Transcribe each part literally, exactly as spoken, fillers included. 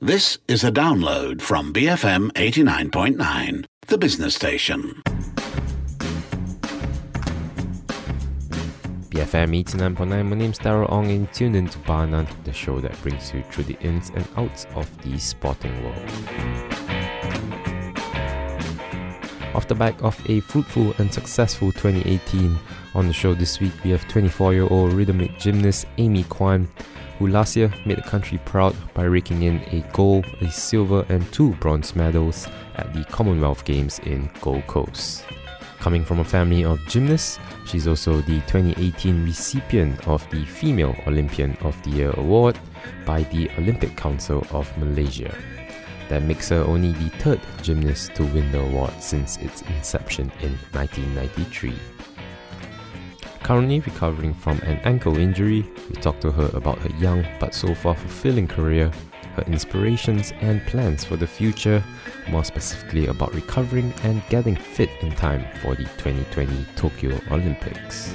This is a download from B F M eighty-nine point nine, the business station. B F M eighty-nine point nine, my name's Darryl Ong, and tuned into Barnan, the show that brings you through the ins and outs of the sporting world. Off the back of a fruitful and successful twenty eighteen, on the show this week we have twenty-four-year-old rhythmic gymnast Amy Kwan, who last year made the country proud by raking in a gold, a silver and two bronze medals at the Commonwealth Games in Gold Coast. Coming from a family of gymnasts, she's also the twenty eighteen recipient of the Female Olympian of the Year award by the Olympic Council of Malaysia. That makes her only the third gymnast to win the award since its inception in nineteen ninety-three. Currently recovering from an ankle injury, we talked to her about her young but so far fulfilling career, her inspirations and plans for the future, more specifically about recovering and getting fit in time for the twenty twenty Tokyo Olympics.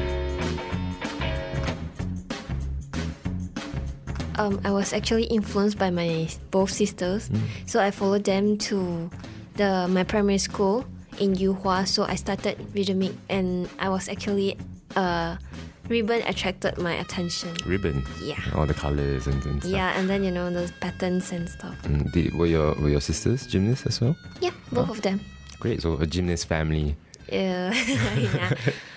Um, I was actually influenced by my both sisters, mm. so I followed them to the my primary school in Yuhua. So I started rhythmic, and I was actually uh, ribbon attracted my attention. Ribbon, yeah, all the colors and, and stuff. Yeah, and then you know the patterns and stuff. Mm, did, were your were your sisters gymnasts as well? Yeah, both oh. of them. Great, so a gymnast family. Yeah, yeah.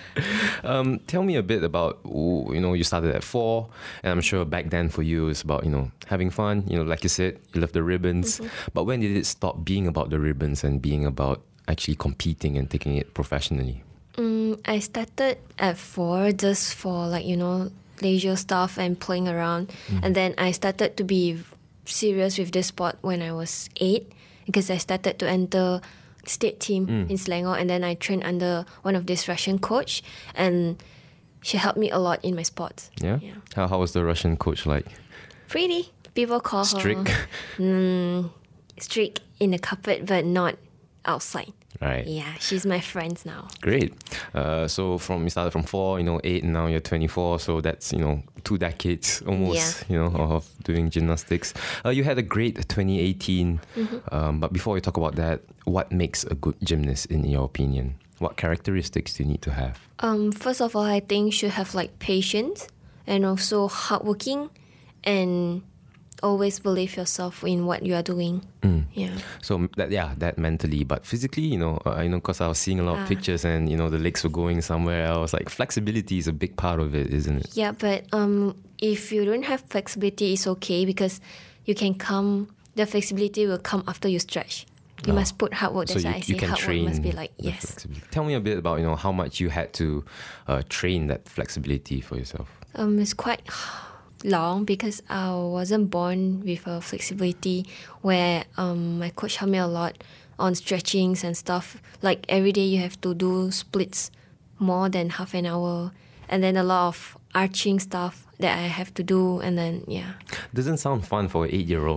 Um, tell me a bit about, you know, you started at four, and I'm sure back then for you it's about, you know, having fun, you know, like you said, you love the ribbons, mm-hmm. but when did it stop being about the ribbons and being about actually competing and taking it professionally? Um, I started at four just for like, you know, leisure stuff and playing around, mm-hmm. and then I started to be serious with this sport when I was eight, because I started to enter state team mm. in Selangor, and then I trained under one of this Russian coach, and she helped me a lot in my sports. Yeah? yeah. How how was the Russian coach like? Pretty. People call strict. her mm, strict in the carpet, but not outside. Right. Yeah, she's my friend now. Great. Uh, so from you started from four, you know, eight, and now you're twenty-four. So that's, you know, two decades almost, yeah. you know, yeah. of doing gymnastics. Uh, you had a great twenty eighteen. Mm-hmm. Um, but before we talk about that, what makes a good gymnast in your opinion? What characteristics do you need to have? Um, first of all, I think you should have like patience and also hardworking and always believe yourself in what you are doing. Mm. Yeah. So that yeah, that mentally, but physically, you know, uh, you know, because I was seeing a lot of uh, pictures, and you know, the legs were going somewhere else. Like flexibility is a big part of it, isn't it? Yeah, but um, if you don't have flexibility, it's okay because you can come. The flexibility will come after you stretch. You oh. must put hard work. That's so why I say hard work must be like yes. Tell me a bit about you know how much you had to uh, train that flexibility for yourself. Um, it's quite long because I wasn't born with a flexibility where um my coach helped me a lot on stretchings and stuff. Like every day you have to do splits more than half an hour, and then a lot of arching stuff that I have to do, and then yeah. Doesn't sound fun for an eight-year-old.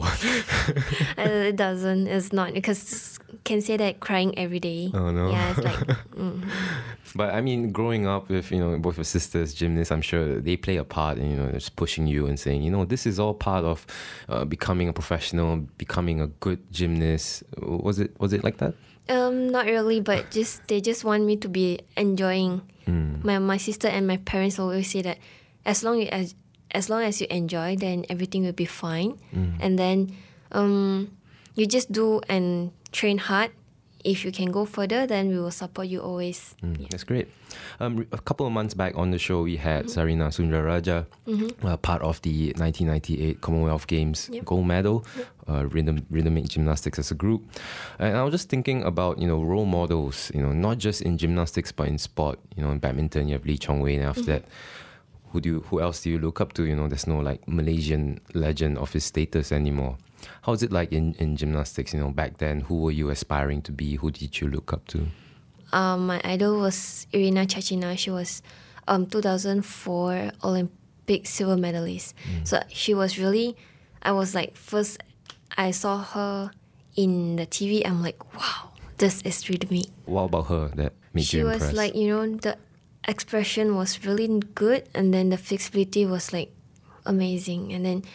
It doesn't. It's not, because can say that crying every day. Oh no. Yeah, it's like. Mm. But I mean, growing up with you know both your sisters gymnasts, I'm sure they play a part in you know just pushing you and saying you know this is all part of uh, becoming a professional, becoming a good gymnast. Was it was it like that? Um, not really, but just they just want me to be enjoying. Mm. My my sister and my parents always say that as long as as long as you enjoy, then everything will be fine. Mm. And then um, you just do and train hard. If you can go further, then we will support you always. Mm, yeah. That's great. Um, a couple of months back on the show, we had mm-hmm. Sarina Sundararaja, mm-hmm. uh, part of the nineteen ninety-eight Commonwealth Games yep. gold medal, yep. uh, rhythm, rhythmic gymnastics as a group. And I was just thinking about, you know, role models, you know, not just in gymnastics, but in sport. You know, in badminton, you have Lee Chong Wei, and after mm-hmm. that, who do you, who else do you look up to? You know, there's no like Malaysian legend of his status anymore. How was it like in, in gymnastics, you know, back then? Who were you aspiring to be? Who did you look up to? Um, my idol was Irina Chachina. She was um two thousand four Olympic silver medalist. Mm. So she was really, I was like, first I saw her in the T V, I'm like, wow, this is rhythmic. What about her that made she you impressed? She was like, you know, the expression was really good, and then the flexibility was like amazing, and then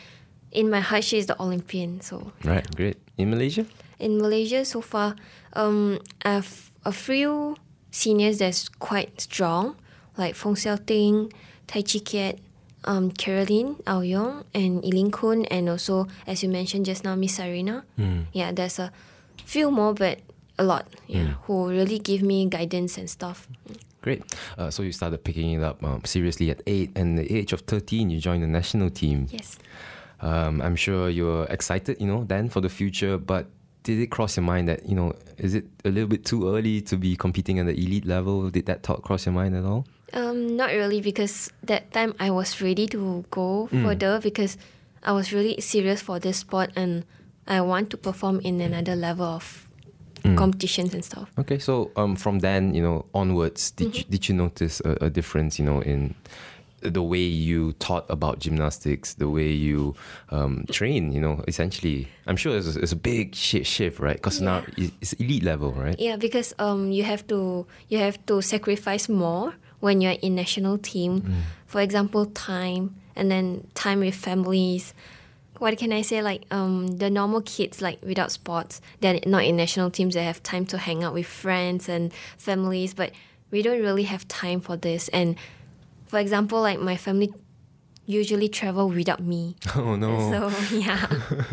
in my heart, she is the Olympian. So Right, great. In Malaysia? in Malaysia, so far, um, I have a few seniors that's quite strong, like Fong Xiao Ting, Tai Chi Kiat, um, Caroline Ao Yong, and Eileen Kun, and also, as you mentioned just now, Miss Sarina. Mm. Yeah, there's a few more, but a lot, yeah, who really give me guidance and stuff. Great. Uh, so you started picking it up um, seriously at eight, and at the age of thirteen, you joined the national team. Yes. Um, I'm sure you were excited, you know, then for the future, but did it cross your mind that, you know, is it a little bit too early to be competing at the elite level? Did that thought cross your mind at all? Um, not really, because that time I was ready to go Mm. further because I was really serious for this sport and I want to perform in another level of Mm. competitions and stuff. Okay, so um, from then, you know, onwards, did you, did you notice a, a difference, you know, in the way you taught about gymnastics, the way you um, train, you know, essentially? I'm sure it's, it's a big shi- shift, right? Because now Yeah. it's elite level, right? Yeah, because um, you have to you have to sacrifice more when you're in national team. For example, time and then time with families. What can I say? Like um, the normal kids, like without sports, they're not in national teams. They have time to hang out with friends and families, but we don't really have time for this. And for example, like my family usually travel without me. Oh no. So yeah,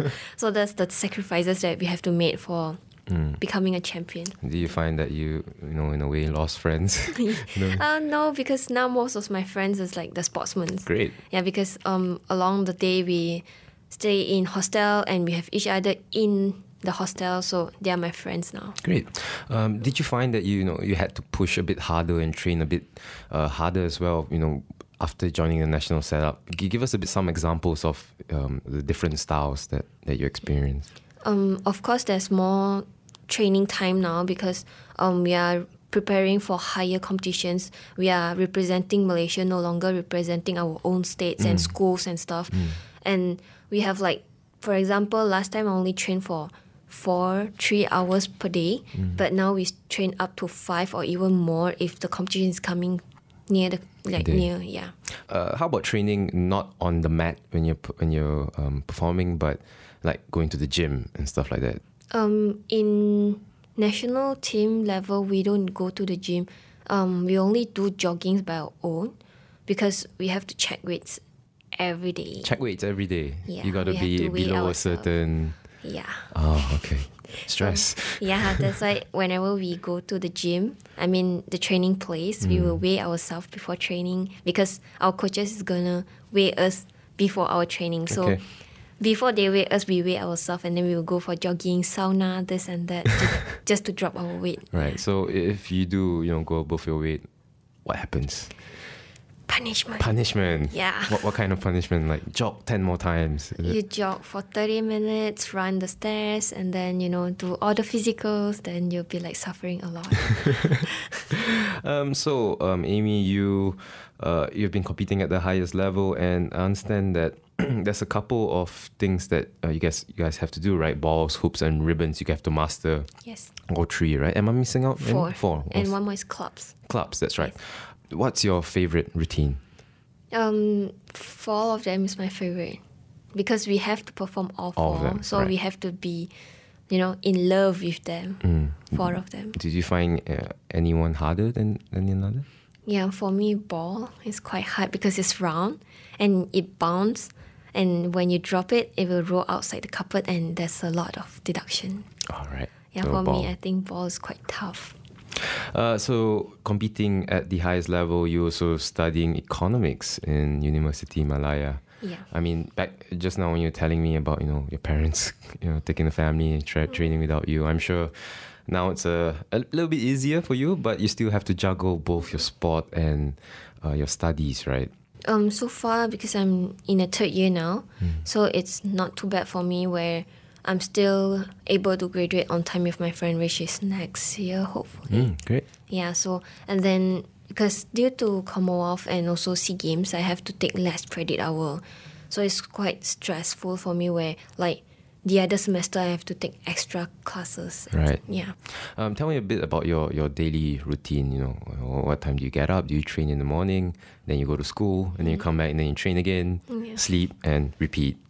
so that's the sacrifices that we have to make for Mm. becoming a champion. Do you find that you, you know, in a way lost friends? No. Uh, no, because now most of my friends is like the sportsmen. Great. Yeah, because um along the day we stay in hostel and we have each other in the hostel, so they are my friends now. Great. Um, did you find that you, you know you had to push a bit harder and train a bit uh, harder as well? You know, after joining the national setup, G- give us a bit some examples of um, the different styles that that you experienced. Um, of course, there's more training time now because um we are preparing for higher competitions. We are representing Malaysia, no longer representing our own states and schools and stuff. And we have like, for example, last time I only trained for four, three hours per day, but now we train up to five or even more if the competition is coming near the like Day. near yeah. Uh, how about training not on the mat when you're p- when you're um, performing, but like going to the gym and stuff like that? Um, in national team level, we don't go to the gym. Um, we only do joggings by our own because we have to check weights every day. Check weights every day. Yeah, you got to we have be to weigh below a ourselves. certain. Yeah. Oh, okay. Stress. Yeah, that's why whenever we go to the gym, I mean the training place, we will weigh ourselves before training because our coaches is gonna weigh us before our training. So Okay. before they weigh us, we weigh ourselves and then we will go for jogging, sauna, this and that, to, just to drop our weight. Right. So if you do, you know, go above your weight, what happens? Punishment. Punishment. Yeah. What what kind of punishment? Like jog ten more times? Is it- You jog for thirty minutes, run the stairs, and then, you know, do all the physicals, then you'll be like suffering a lot. Um, so, um, Amy, you uh, you've been competing at the highest level, and I understand that there's a couple of things that uh, you guys you guys have to do, right? Balls, hoops, and ribbons. You have to master Yes. all three, right? Am I missing out? any? Four. Four. And What's- one more is clubs. clubs. That's right. What's your favorite routine? Um, four of them is my favorite because we have to perform all four. All of them, so right. we have to be, you know, in love with them. Mm. Four of them. Did you find uh, anyone harder than, than another? Yeah, for me, ball is quite hard because it's round and it bounces. And when you drop it, it will roll outside the cupboard and there's a lot of deduction. All right. Yeah, So for ball. me, I think ball is quite tough. Uh, so competing at the highest level, you also studying economics in University Malaya. Yeah. I mean, back just now when you're telling me about, you know, your parents, you know, taking the family, tra- training without you, I'm sure now it's a, a little bit easier for you, but you still have to juggle both your sport and uh, your studies, right? Um, so far, because I'm in a third year now, so it's not too bad for me where I'm still able to graduate on time with my friend, which is next year, hopefully. Mm, great. Yeah, so, and then because due to Commonwealth and also SEA Games, I have to take less credit hour. So it's quite stressful for me where, like, the other semester I have to take extra classes. Right. Yeah. Um, tell me a bit about your, your daily routine. You know, what time do you get up? Do you train in the morning? Then you go to school, and then you come back, and then you train again, Yeah. sleep, and repeat.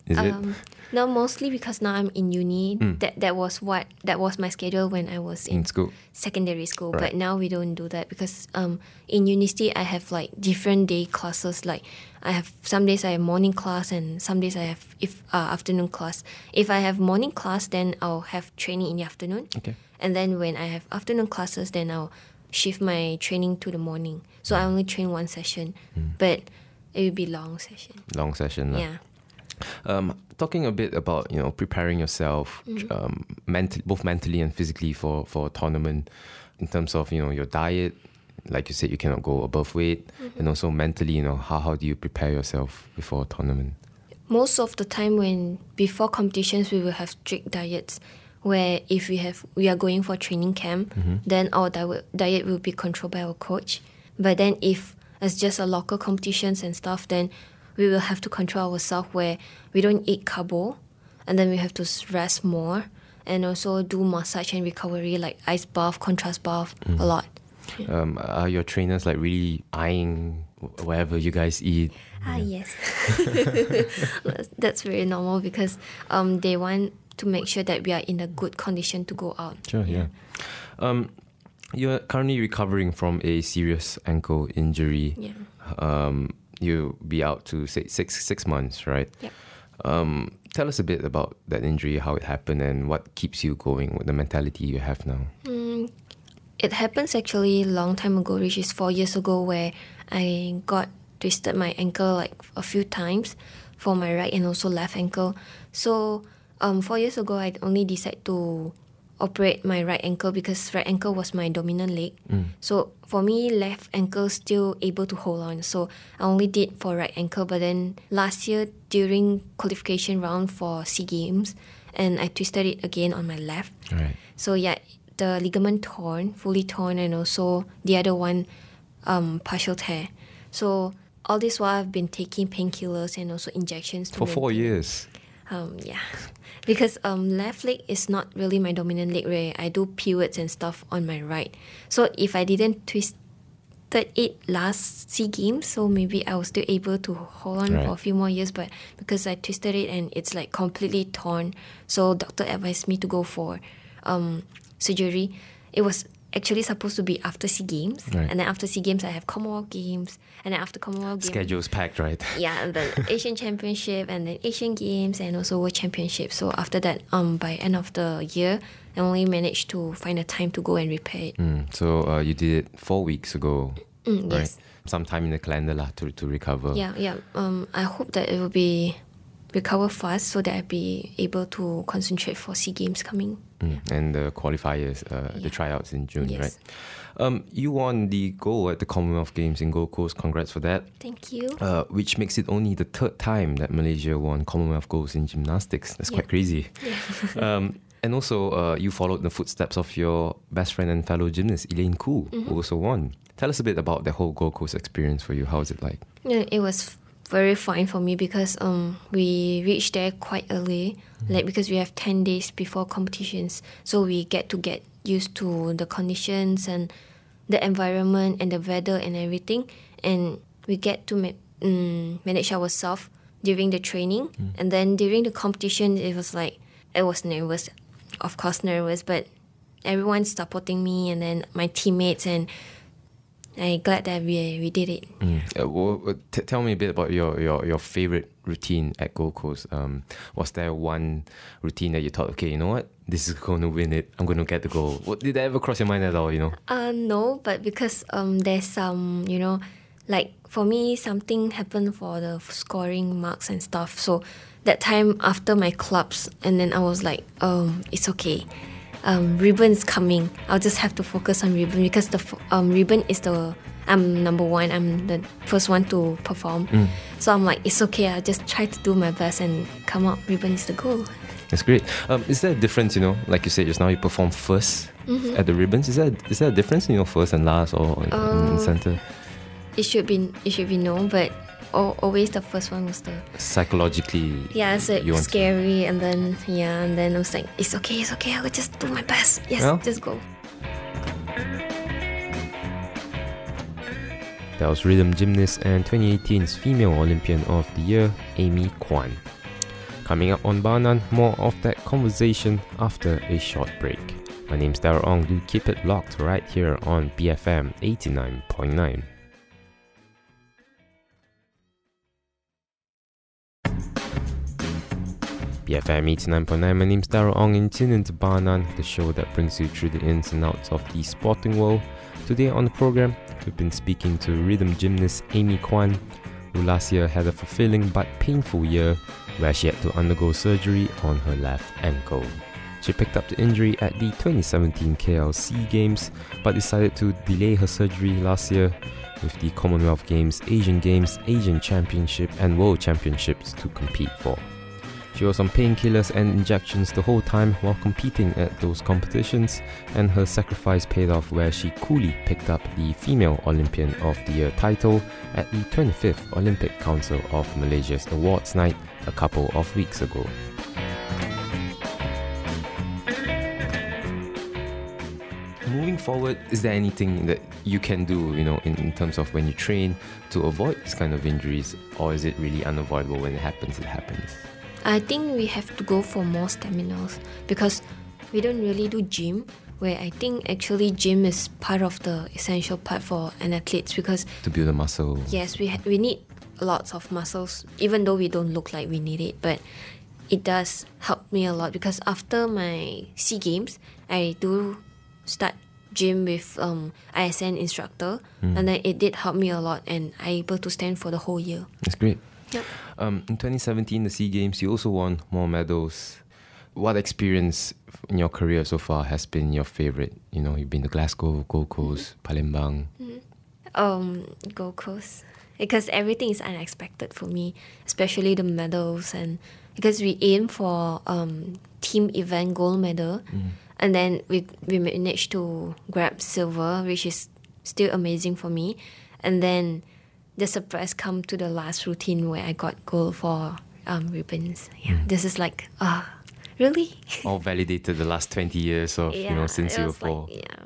is it? Um, no, mostly because now I'm in uni. Mm. That that was what that was my schedule when I was in, In school. secondary school. Right. But now we don't do that because um in university I have like different day classes. Like I have some days I have morning class and some days I have if uh, afternoon class. If I have morning class, then I'll have training in the afternoon. Okay. And then when I have afternoon classes, then I'll shift my training to the morning. So I only train one session, but it will be long session. Long session. lah. Yeah. Um, talking a bit about, you know, preparing yourself, um, mental, both mentally and physically for, for a tournament, in terms of, you know, your diet, like you said, you cannot go above weight, and also mentally, you know, how, how do you prepare yourself before a tournament? Most of the time when before competitions we will have strict diets where if we have we are going for training camp, then our diet diet will be controlled by our coach. But then if it's just a local competitions and stuff, then we will have to control ourselves where we don't eat carbo, and then we have to s- rest more, and also do massage and recovery like ice bath, contrast bath, a lot. Um, are your trainers like really eyeing wh- whatever you guys eat? Ah, yes. That's- That's very normal because um, they want to make sure that we are in a good condition to go out. Sure, yeah. Um, you're currently recovering from a serious ankle injury. Yeah. Um, you'll be out to say six six months, right? Yep. Um, tell us a bit about that injury, how it happened, and what keeps you going, what the mentality you have now. Mm, it happens actually a long time ago, which is four years ago, where I got twisted my ankle like a few times for my right and also left ankle. So um, four years ago, I only decided to operate my right ankle because right ankle was my dominant leg. So for me, left ankle still able to hold on. So I only did for right ankle. But then last year during qualification round for SEA Games, and I twisted it again on my left. Right. So yeah, the ligament torn, fully torn, and also the other one, um, partial tear. So all this while I've been taking painkillers and also injections. To For four maintain- years. Um, yeah, because um, left leg is not really my dominant leg. Where I do pivots and stuff on my right. So if I didn't twist it last SEA Games, so maybe I was still able to hold on Right. for a few more years. But because I twisted it and it's like completely torn, so doctor advised me to go for um, surgery. It was actually supposed to be after SEA Games, Right. and then after SEA Games I have Commonwealth Games, and then after Commonwealth Games, Schedule's packed, right? yeah, and then Asian Championship, and then Asian Games, and also World Championship. So after that, um, by end of the year, I only managed to find a time to go and repair it. Mm, so uh, you did it four weeks ago, Mm, right? yes. Sometime in the calendar lah, to, to recover. Yeah, yeah. Um, I hope that it will be recover fast so that I'll be able to concentrate for SEA Games coming. Mm, and the qualifiers, uh, the Yeah. tryouts in June, Yes. right? Um, you won the gold at the Commonwealth Games in Gold Coast. Congrats for that. Thank you. Uh, which makes it only the third time that Malaysia won Commonwealth golds in gymnastics. That's quite Yeah. crazy. um, and also, uh, you followed the footsteps of your best friend and fellow gymnast, Elaine Koo, Mm-hmm. who also won. Tell us a bit about the whole Gold Coast experience for you. How was it like? Yeah, it was f- very fine for me because um we reached there quite early, like because we have ten days before competitions, so we get to get used to the conditions and the environment and the weather and everything, and we get to ma- um, manage ourselves during the training, and then during the competition it was like I was nervous, of course nervous, but everyone's supporting me, and then my teammates, and I'm glad that we we did it. Mm. Uh, well, uh, t- tell me a bit about your, your, your favorite routine at Gold Coast. Um, was there one routine that you thought, okay, you know what, this is going to win it, I'm going to get the goal? What, did that ever cross your mind at all, you know? Uh, no, but because um, there's some, you know, like for me, something happened for the f- scoring marks and stuff. So that time after my clubs, and then I was like, um, it's okay. Um, ribbon is coming. I'll just have to focus on ribbon because the f- um, ribbon is the I'm number one. I'm the first one to perform. So I'm like, it's okay. I'll just try to do my best and come out. Ribbon is the goal. That's great. Um, is there a difference, you know, like you said just now, you perform first at the ribbons? Is there, is there a difference, you know, first and last, or in, in Uh, center? It should be it should be no, but al- always the first one was the Psychologically, yeah, it's like you want to- scary, and then yeah, and then I was like, it's okay, it's okay. I will just do my best. Yes, Well. just go. That was rhythm gymnast and twenty eighteen's Female Olympian of the Year, Amy Kwan. Coming up on Banan, more of that conversation after a short break. My name's Darryl Ong. Do keep it locked right here on B F M eighty-nine point nine. B F M eighty-nine point nine, my name's Darryl Ong, and tune into Banan, the show that brings you through the ins and outs of the sporting world. Today on the program, we've been speaking to rhythm gymnast Amy Kwan, who last year had a fulfilling but painful year where she had to undergo surgery on her left ankle. She picked up the injury at the twenty seventeen K L C Games, but decided to delay her surgery last year with the Commonwealth Games, Asian Games, Asian Championship and World Championships to compete for. She was on painkillers and injections the whole time while competing at those competitions, and her sacrifice paid off where she coolly picked up the Female Olympian of the Year title at the twenty-fifth Olympic Council of Malaysia's awards night a couple of weeks ago. Moving forward, is there anything that you can do, you know, in, in terms of when you train to avoid this kind of injuries, or is it really unavoidable? When it happens, it happens? I think we have to go for more stamina because we don't really do gym, where I think actually gym is part of the essential part for an athlete because to build a muscle. Yes, we ha- we need lots of muscles, even though we don't look like we need it, but it does help me a lot because after my SEA Games, I do start gym with um, I S N instructor, mm. and then it did help me a lot, and I able to stand for the whole year. That's great. Yep. Um, in twenty seventeen, the SEA Games, you also won more medals. What experience in your career so far has been your favorite? You know, you've been to Glasgow, Gold Coast, mm-hmm. Palembang. Mm-hmm. Um, Gold Coast, because everything is unexpected for me, especially the medals, and because we aim for um, team event gold medal, mm. and then we we managed to grab silver, which is still amazing for me, and then the surprise come to the last routine where I got gold for um, ribbons. Yeah, mm. This is like, ah, uh, really? All validated the last twenty years of, yeah, you know, since you were four. Like, yeah.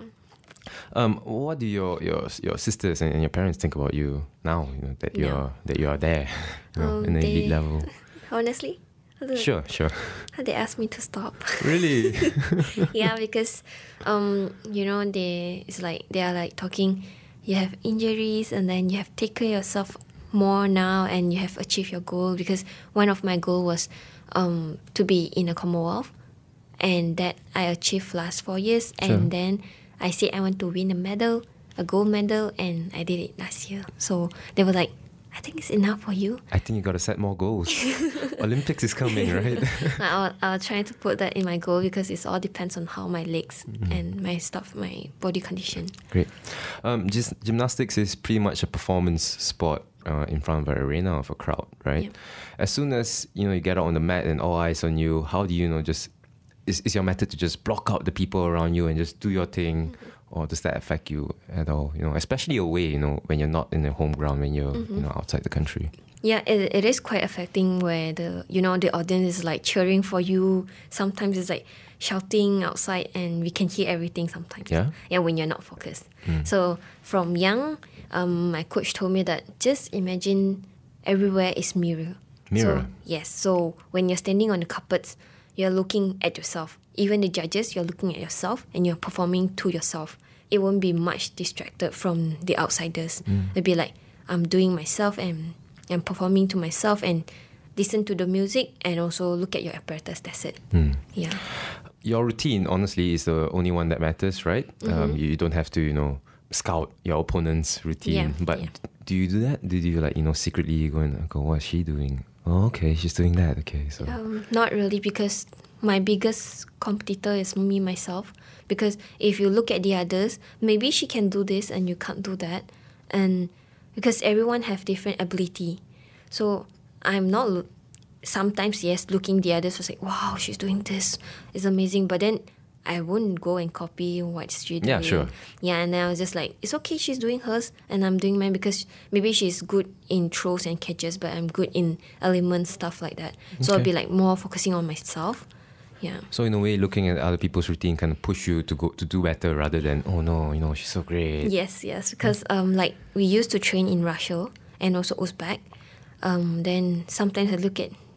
Um, what do your, your your sisters and, and your parents think about you now? You know that you're no. that you are there, you know, um, in the they, elite level. Honestly, sure, sure. They asked me to stop. Really? Yeah, because um, you know, they it's like they are like talking. You have injuries, and then you have taken yourself more now, and you have achieved your goal. Because one of my goal was um, to be in a Commonwealth, and that I achieved last four years. Sure. And then I said I want to win a medal, a gold medal, and I did it last year. So they were like, I think it's enough for you. I think you got to set more goals. Olympics is coming, right? I'll, I'll try to put that in my goal because it all depends on how my legs mm-hmm. and my stuff, my body condition. Great. Um, just, gymnastics is pretty much a performance sport uh, in front of an arena of a crowd, right? Yep. As soon as you know you get out on the mat and all eyes on you, how do you know just is is your method to just block out the people around you and just do your thing? Mm-hmm. Or does that affect you at all? You know, especially away, you know, when you're not in the home ground, when you're, mm-hmm. you know, outside the country. Yeah, it, it is quite affecting where the, you know, the audience is like cheering for you. Sometimes it's like shouting outside and we can hear everything sometimes. Yeah? Yeah, when you're not focused. Mm. So from young, um, my coach told me that just imagine everywhere is mirror. Mirror? So, yes. So when you're standing on the carpets, you're looking at yourself. Even the judges, you're looking at yourself and you're performing to yourself. It won't be much distracted from the outsiders. Mm. It'll be like, I'm doing myself and I'm performing to myself and listen to the music and also look at your apparatus. That's it. Mm. Yeah. Your routine, honestly, is the only one that matters, right? Mm-hmm. Um, you don't have to, you know, scout your opponent's routine. Yeah. But yeah. do you do that? Did you, like, you know, secretly go and go, what's she doing? Oh, okay, she's doing that. Okay, so um, not really, because my biggest competitor is me, myself. Because if you look at the others, maybe she can do this and you can't do that. And because everyone have different ability. So I'm not, lo- sometimes, yes, looking the others was like, wow, she's doing this. It's amazing. But then I wouldn't go and copy what she's doing. Yeah, sure. Yeah, and then I was just like, it's okay, she's doing hers and I'm doing mine, because maybe she's good in throws and catches, but I'm good in elements, stuff like that. So Okay. I'll be like more focusing on myself. Yeah. So in a way, looking at other people's routine kind of push you to go to do better rather than, oh no, you know, she's so great. Yes, yes. Because um, like we used to train in Russia and also Uzbek. Um, then sometimes I look at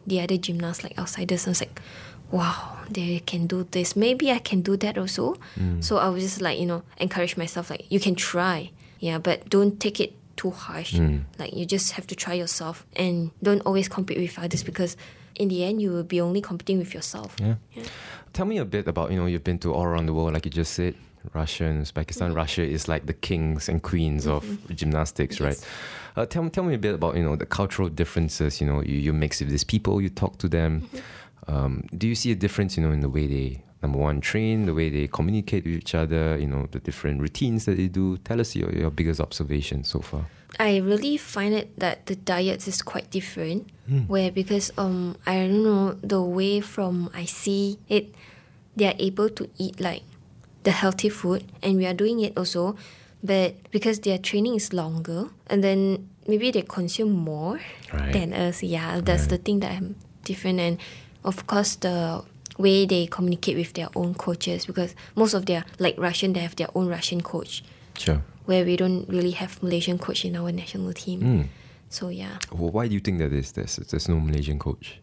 the other gymnasts, like outsiders. I was like, wow, they can do this. Maybe I can do that also. Mm. So I was just like, you know, encourage myself, like, you can try. Yeah, but don't take it too harsh. Mm. Like, you just have to try yourself and don't always compete with others, because in the end, you will be only competing with yourself. Yeah. yeah. Tell me a bit about, you know, you've been to all around the world, like you just said, Russia and Uzbekistan. Mm-hmm. Russia is like the kings and queens mm-hmm. of gymnastics, yes. right? Uh, tell me, tell me a bit about, you know, the cultural differences. You know, you, you mix with these people, you talk to them. Mm-hmm. Um, do you see a difference, you know, in the way they, number one, train, the way they communicate with each other, you know, the different routines that they do? Tell us your, your biggest observation so far. I really find it that the diets is quite different, mm. where because um I don't know, the way from I see it, they are able to eat like the healthy food, and we are doing it also, but because their training is longer, and then maybe they consume more right. than us. Yeah, that's right. the thing that I'm different. And of course the way they communicate with their own coaches, because most of their, like Russian, they have their own Russian coach. Sure. Where we don't really have Malaysian coach in our national team. Mm. So yeah. Well, why do you think that is? There's, there's no Malaysian coach.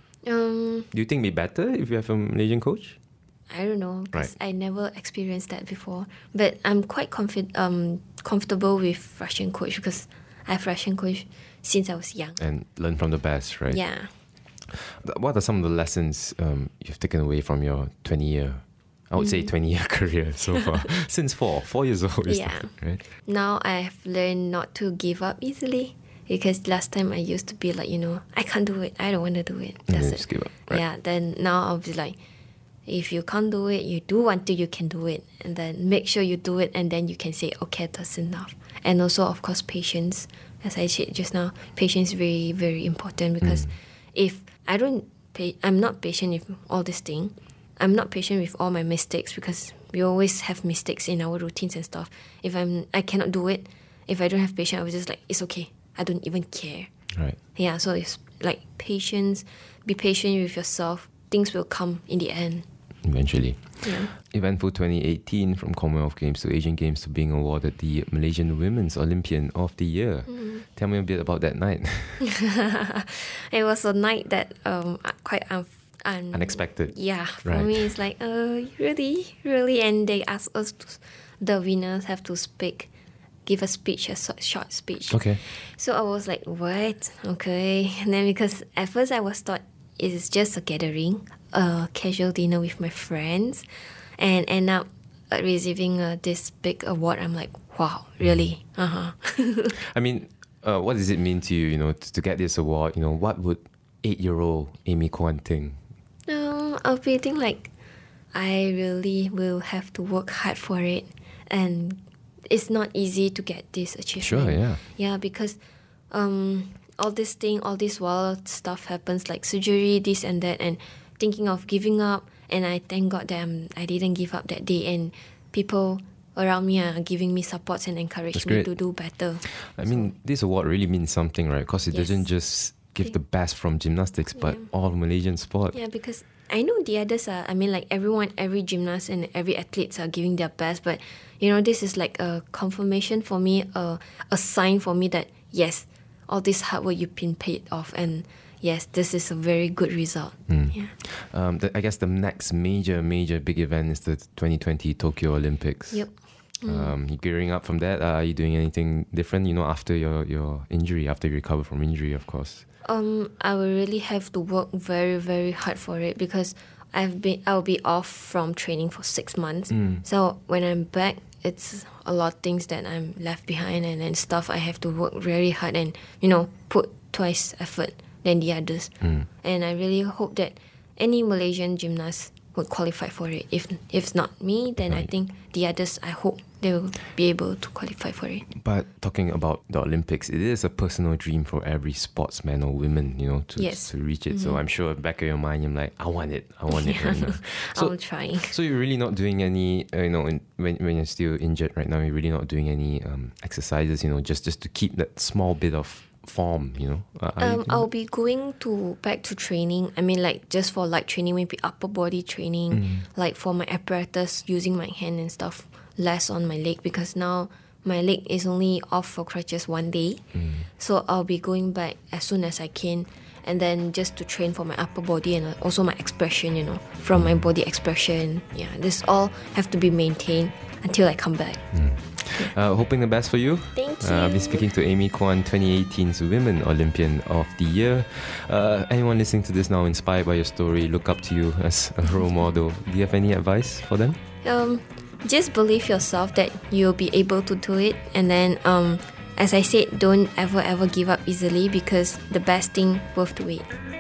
Um. Do you think it'd be better if you have a Malaysian coach? I don't know, because right. I never experienced that before. But I'm quite confi- um, comfortable with Russian coach, because I have Russian coach since I was young. And learn from the best, right? Yeah. What are some of the lessons um, you've taken away from your twenty-year, I would mm. say twenty-year career so far? Since four, four years old, is yeah. that, right? Now I have learned not to give up easily. Because last time I used to be like, you know, I can't do it. I don't want to do it. That's and it. Just give up, right? Yeah, then now I'll be like, if you can't do it, you do until you can do it. And then make sure you do it, and then you can say, okay, that's enough. And also, of course, patience. As I said just now, patience is very, very important, because mm. if I don't, pay, I'm not patient with all this thing. I'm not patient with all my mistakes, because we always have mistakes in our routines and stuff. If I'm, I cannot do it, if I don't have patience, I was just like, it's okay. I don't even care. Right. Yeah, so it's like patience, be patient with yourself. Things will come in the end. Eventually. Yeah. Eventful twenty eighteen, from Commonwealth Games to Asian Games to being awarded the Malaysian Women's Olympian of the Year. Mm. Tell me a bit about that night. It was a night that um quite un- un- unexpected. Yeah, for right. me it's like, uh, really, really, and they asked us, to, the winners have to speak. Give a speech, a short speech. Okay. So I was like, what? Okay. And then because at first I was thought it's just a gathering, a casual dinner with my friends, and end up receiving uh, this big award. I'm like, wow, really? Uh-huh. I mean, uh, what does it mean to you, you know, to, to get this award? You know, what would eight-year-old Amy Kwan think? No, I'll be thinking like, I really will have to work hard for it, and it's not easy to get this achievement. Sure, yeah. Yeah, because um, all this thing, all this wild stuff happens, like surgery, this and that, and thinking of giving up. And I thank God that I'm, I didn't give up that day. And people around me are giving me supports and encourage me to do better. I so, mean, this award really means something, right? Because it yes. doesn't just give the best from gymnastics, but yeah. all Malaysian sport. Yeah, because I know the others are, I mean, like everyone, every gymnast and every athletes are giving their best, but you know, this is like a confirmation for me, a, a sign for me that yes, all this hard work you've been paid off, and yes, this is a very good result. Mm. Yeah. Um, the, I guess the next major, major big event is the twenty twenty Tokyo Olympics. Yep. Mm. Um, you gearing up from that? Uh, are you doing anything different, you know, after your, your injury, after you recover from injury, of course? Um, I will really have to work very, very hard for it, because I've been I'll be off from training for six months. Mm. So when I'm back, it's a lot of things that I'm left behind, and, and stuff I have to work very hard and, you know, put twice effort than the others. Mm. And I really hope that any Malaysian gymnast would qualify for it. If if it's not me, then right. I think the others, I hope they will be able to qualify for it. But talking about the Olympics, it is a personal dream for every sportsman or woman, you know, to, yes. to reach it. Mm-hmm. So I'm sure back of your mind, you're like, I want it, I want yeah. it right now. So, I'm trying. So you're really not doing any, uh, you know, in, when when you're still injured right now, you're really not doing any um, exercises, you know, just, just to keep that small bit of form, you know? Uh, um, I'll be going to back to training. I mean, like, just for light training, maybe upper body training, mm. like for my apparatus, using my hand and stuff, less on my leg, because now my leg is only off for crutches one day. Mm. So I'll be going back as soon as I can. and then just to train for my upper body and also my expression, you know, from my body expression. Yeah, this all have to be maintained until I come back. Mm. Uh, hoping the best for you. Thank you. Uh, I'll be speaking to Amy Kwan, twenty eighteen's Women Olympian of the Year. Uh, anyone listening to this now inspired by your story, look up to you as a role model. Do you have any advice for them? Um, just believe yourself that you'll be able to do it, and then um, as I said, don't ever ever give up easily, because the best thing worth the wait.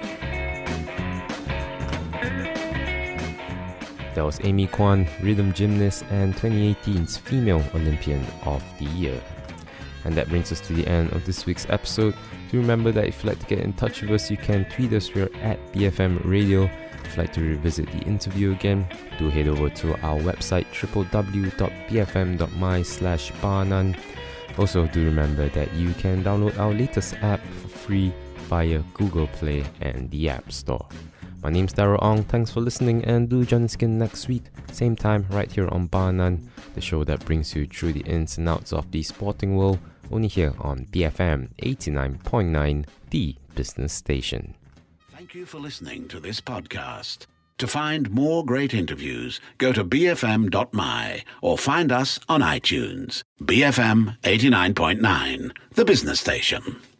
That was Amy Kwan, rhythm gymnast and twenty eighteen's Female Olympian of the Year. And that brings us to the end of this week's episode. Do remember that if you'd like to get in touch with us, you can tweet us. We're at B F M Radio. If you'd like to revisit the interview again, do head over to our website w w w dot b f m dot m y slash barnan. Also, do remember that you can download our latest app for free via Google Play and the App Store. My name's Darryl Ong, thanks for listening, and do join us again next week, same time, right here on Barnan, the show that brings you through the ins and outs of the sporting world, only here on B F M eighty-nine point nine, the business station. Thank you for listening to this podcast. To find more great interviews, go to b f m dot m y or find us on iTunes. B F M eighty-nine point nine, the business station.